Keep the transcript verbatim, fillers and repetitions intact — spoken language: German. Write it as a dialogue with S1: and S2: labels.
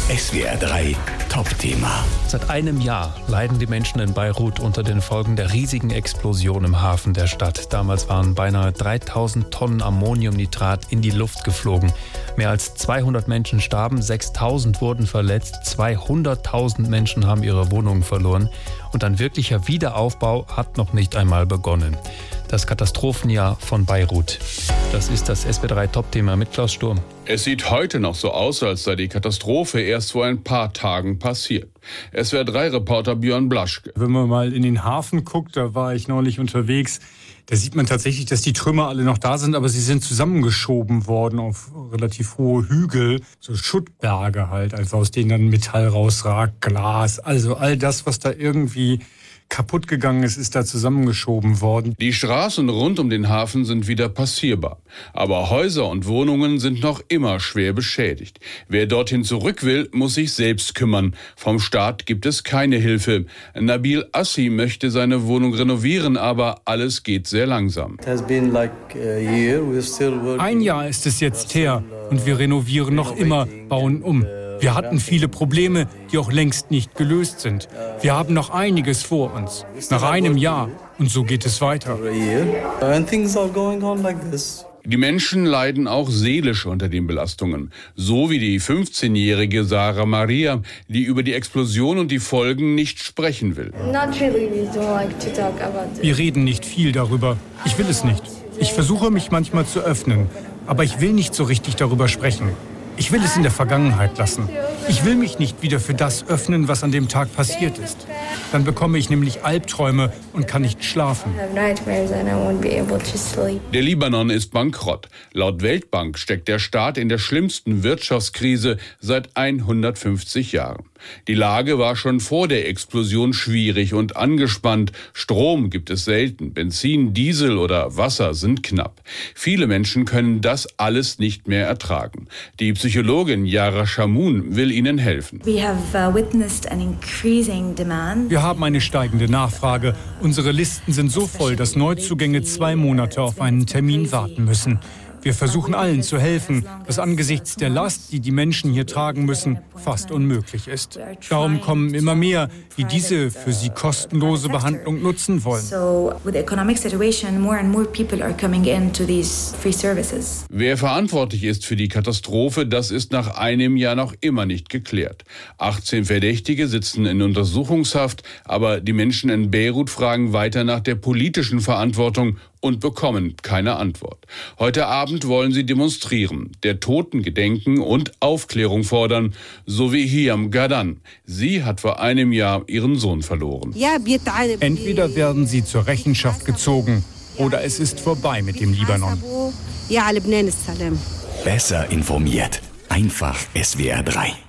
S1: S W R drei Top-Thema.
S2: Seit einem Jahr leiden die Menschen in Beirut unter den Folgen der riesigen Explosion im Hafen der Stadt. Damals waren beinahe dreitausend Tonnen Ammoniumnitrat in die Luft geflogen. Mehr als zweihundert Menschen starben, sechstausend wurden verletzt, zweihunderttausend Menschen haben ihre Wohnungen verloren. Und ein wirklicher Wiederaufbau hat noch nicht einmal begonnen. Das Katastrophenjahr von Beirut. Das ist das S W R drei Top-Thema mit Klaus Sturm.
S3: Es sieht heute noch so aus, als sei die Katastrophe erst vor ein paar Tagen passiert. S W R drei Reporter Björn Blaschke.
S4: Wenn man mal in den Hafen guckt, da war ich neulich unterwegs, da sieht man tatsächlich, dass die Trümmer alle noch da sind, aber sie sind zusammengeschoben worden auf relativ hohe Hügel, so Schuttberge halt, also aus denen dann Metall rausragt, Glas, also all das, was da irgendwie kaputt gegangen ist, ist da zusammengeschoben worden.
S3: Die Straßen rund um den Hafen sind wieder passierbar. Aber Häuser und Wohnungen sind noch immer schwer beschädigt. Wer dorthin zurück will, muss sich selbst kümmern. Vom Staat gibt es keine Hilfe. Nabil Assi möchte seine Wohnung renovieren, aber alles geht sehr langsam.
S4: Ein Jahr ist es jetzt her und wir renovieren noch immer, bauen um. Wir hatten viele Probleme, die auch längst nicht gelöst sind. Wir haben noch einiges vor uns. Nach einem Jahr. Und so geht es weiter.
S3: Die Menschen leiden auch seelisch unter den Belastungen. So wie die fünfzehnjährige Sarah Maria, die über die Explosion und die Folgen nicht sprechen will.
S4: Wir reden nicht viel darüber. Ich will es nicht. Ich versuche mich manchmal zu öffnen. Aber ich will nicht so richtig darüber sprechen. Ich will es in der Vergangenheit lassen. Ich will mich nicht wieder für das öffnen, was an dem Tag passiert ist. Dann bekomme ich nämlich Albträume und kann nicht schlafen.
S3: Der Libanon ist bankrott. Laut Weltbank steckt der Staat in der schlimmsten Wirtschaftskrise seit hundertfünfzig Jahren. Die Lage war schon vor der Explosion schwierig und angespannt. Strom gibt es selten. Benzin, Diesel oder Wasser sind knapp. Viele Menschen können das alles nicht mehr ertragen. Die Psychologin Yara Shamoun will ihnen helfen.
S5: Wir
S4: haben eine steigende Nachfrage. Unsere Listen sind so voll, dass Neuzugänge zwei Monate auf einen Termin warten müssen. Wir versuchen allen zu helfen, was angesichts der Last, die die Menschen hier tragen müssen, fast unmöglich ist. Darum kommen immer mehr, die diese für sie kostenlose Behandlung nutzen wollen.
S3: Wer verantwortlich ist für die Katastrophe, das ist nach einem Jahr noch immer nicht geklärt. achtzehn Verdächtige sitzen in Untersuchungshaft, aber die Menschen in Beirut fragen weiter nach der politischen Verantwortung und bekommen keine Antwort. Heute Abend wollen sie demonstrieren, der Toten gedenken und Aufklärung fordern, so wie Hiam Gadan. Sie hat vor einem Jahr ihren Sohn verloren.
S4: Entweder werden sie zur Rechenschaft gezogen oder es ist vorbei mit dem Libanon.
S1: Besser informiert. Einfach S W R drei.